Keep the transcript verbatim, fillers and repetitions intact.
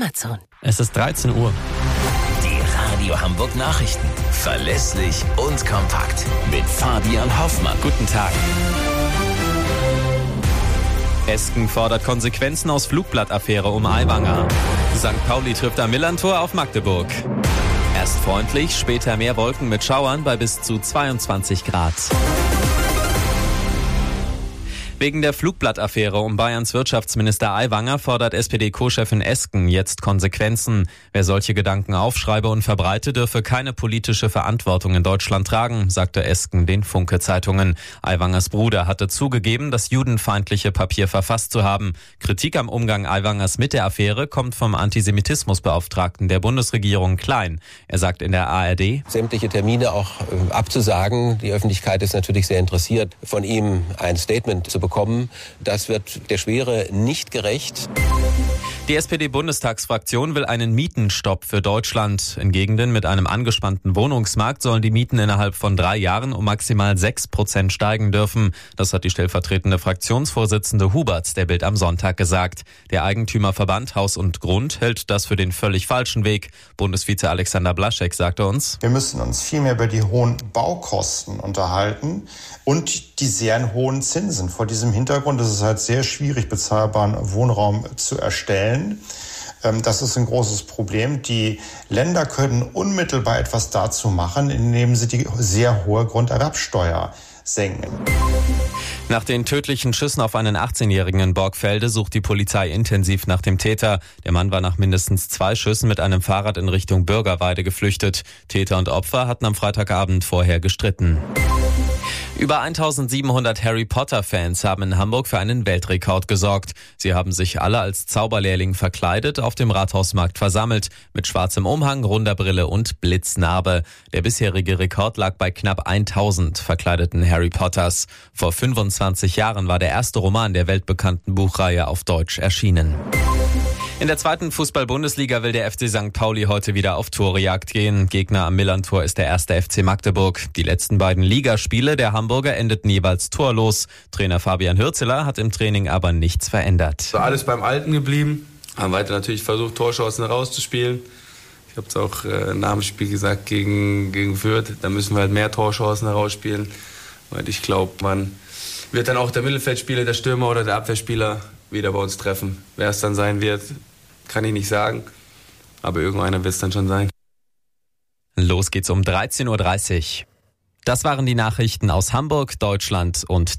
Amazon. Es ist dreizehn Uhr. Die Radio Hamburg Nachrichten. Verlässlich und kompakt. Mit Fabian Hoffmann. Guten Tag. Esken fordert Konsequenzen aus Flugblattaffäre um Aiwanger. Sankt Pauli trifft am Millantor auf Magdeburg. Erst freundlich, später mehr Wolken mit Schauern bei bis zu zweiundzwanzig Grad. Wegen der Flugblattaffäre um Bayerns Wirtschaftsminister Aiwanger fordert S P D-Co-Chefin Esken jetzt Konsequenzen. Wer solche Gedanken aufschreibe und verbreite, dürfe keine politische Verantwortung in Deutschland tragen, sagte Esken den Funke-Zeitungen. Aiwangers Bruder hatte zugegeben, das judenfeindliche Papier verfasst zu haben. Kritik am Umgang Aiwangers mit der Affäre kommt vom Antisemitismusbeauftragten der Bundesregierung Klein. Er sagt in der A R D: Sämtliche Termine auch äh, abzusagen. Die Öffentlichkeit ist natürlich sehr interessiert, von ihm ein Statement zu bekommen. Das wird der Schwere nicht gerecht. Die S P D-Bundestagsfraktion will einen Mietenstopp für Deutschland. In Gegenden mit einem angespannten Wohnungsmarkt sollen die Mieten innerhalb von drei Jahren um maximal sechs Prozent steigen dürfen. Das hat die stellvertretende Fraktionsvorsitzende Hubert der Bild am Sonntag gesagt. Der Eigentümerverband Haus und Grund hält das für den völlig falschen Weg. Bundesvize Alexander Blaschek sagte uns: Wir müssen uns vielmehr über die hohen Baukosten unterhalten und die sehr hohen Zinsen. Vor diesem Hintergrund ist es halt sehr schwierig, bezahlbaren Wohnraum zu erstellen. Das ist ein großes Problem. Die Länder können unmittelbar etwas dazu machen, indem sie die sehr hohe Grunderwerbsteuer senken. Nach den tödlichen Schüssen auf einen achtzehnjährigen in Borgfelde sucht die Polizei intensiv nach dem Täter. Der Mann war nach mindestens zwei Schüssen mit einem Fahrrad in Richtung Bürgerweide geflüchtet. Täter und Opfer hatten am Freitagabend vorher gestritten. Über eintausendsiebenhundert Harry-Potter-Fans haben in Hamburg für einen Weltrekord gesorgt. Sie haben sich alle als Zauberlehrling verkleidet auf dem Rathausmarkt versammelt, mit schwarzem Umhang, runder Brille und Blitznarbe. Der bisherige Rekord lag bei knapp tausend verkleideten Harry Potters. Vor fünfundzwanzig Jahren war der erste Roman der weltbekannten Buchreihe auf Deutsch erschienen. In der zweiten Fußball-Bundesliga will der F C Sankt Pauli heute wieder auf Torejagd gehen. Gegner am Millantor ist der erste F C Magdeburg. Die letzten beiden Ligaspiele der Hamburger endeten jeweils torlos. Trainer Fabian Hürzeler hat im Training aber nichts verändert. So, alles beim Alten geblieben. Haben weiter natürlich versucht, Torchancen herauszuspielen. Ich habe es auch äh, nach dem Spiel gesagt gegen, gegen Fürth. Da müssen wir halt mehr Torchancen herausspielen. Und ich glaube, man wird dann auch der Mittelfeldspieler, der Stürmer oder der Abwehrspieler wieder bei uns treffen. Wer es dann sein wird, kann ich nicht sagen. Aber irgendeiner wird es dann schon sein. Los geht's um dreizehn Uhr dreißig. Das waren die Nachrichten aus Hamburg, Deutschland und